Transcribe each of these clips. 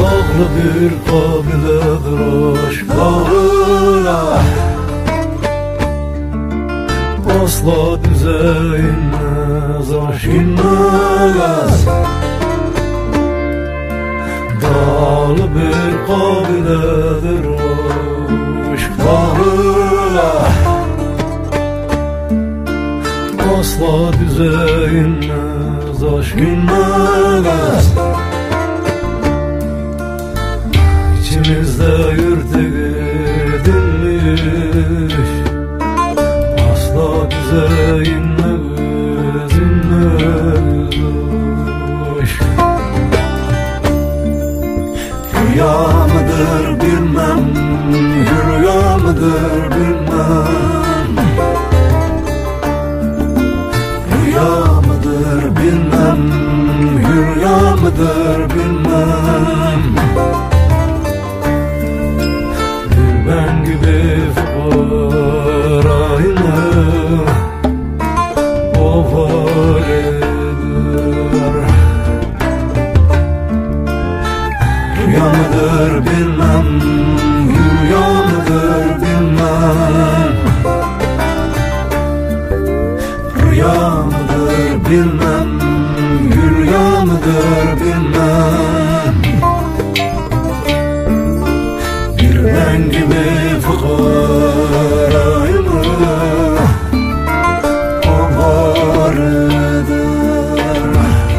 Bağlı bir kabiledir aşk bağına, asla düze inmez aşk inmez. Bağlı bir kabiledir aşk bağına, asla düze inmez aşk inmez. İçimizde yırtık edilmiş, asla düze inmez, inmez aşk. Rüya mıdır bilmem, rüya mıdır bilmem, rüya mıdır bilmem, rüya mıdır bilmem. Ben gibi fukarayını ovar eder. Rüya mıdır bilmem, rüya mıdır bilmem, rüya mıdır bilmem, rüya mıdır bilmem. Ben gibi fukarayımı ovar eder.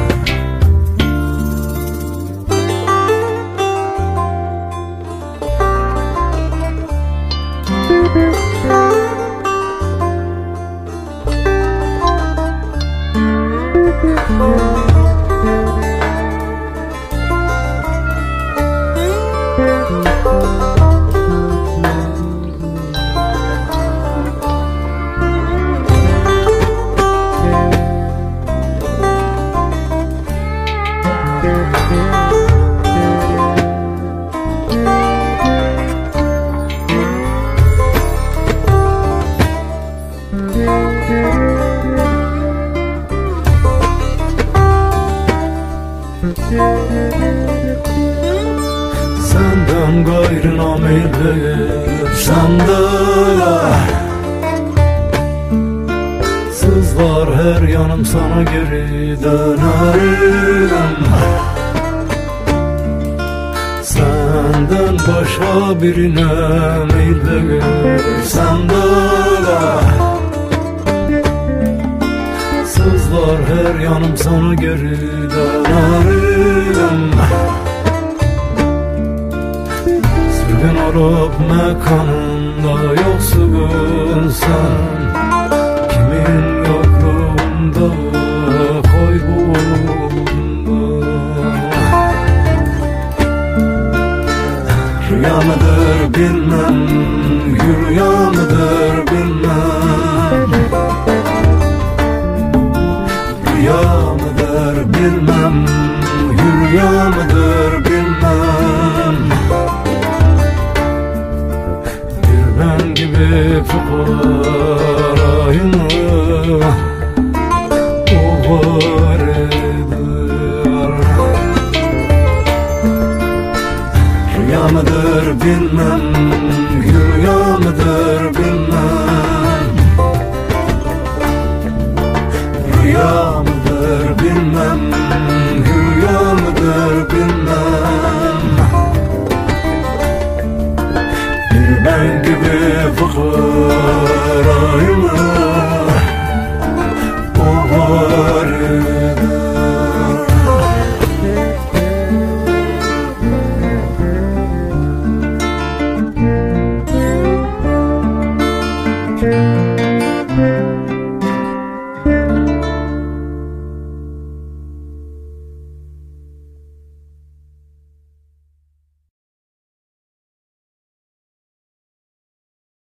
Senden gayrı nameyler sende, sızlar her yanım sana geri dönerim. Senden başka birine meyler sende, sızlar her yanım sana geri dönerim. Sürgün olup mekanında yoksun sen, kimin yokluğunda kayboldum. Rüya mıdır bilmem, rüya mıdır bilmem, rüya mıdır bilmem, rüya mıdır bilmem. Bir ben gibi fukarayını ovar eder. Rüya mıdır bilmem, rüya mıdır bilmem, rüya mıdır bilmem, rüya mıdır bilmem. Bir ben gibi fukarayını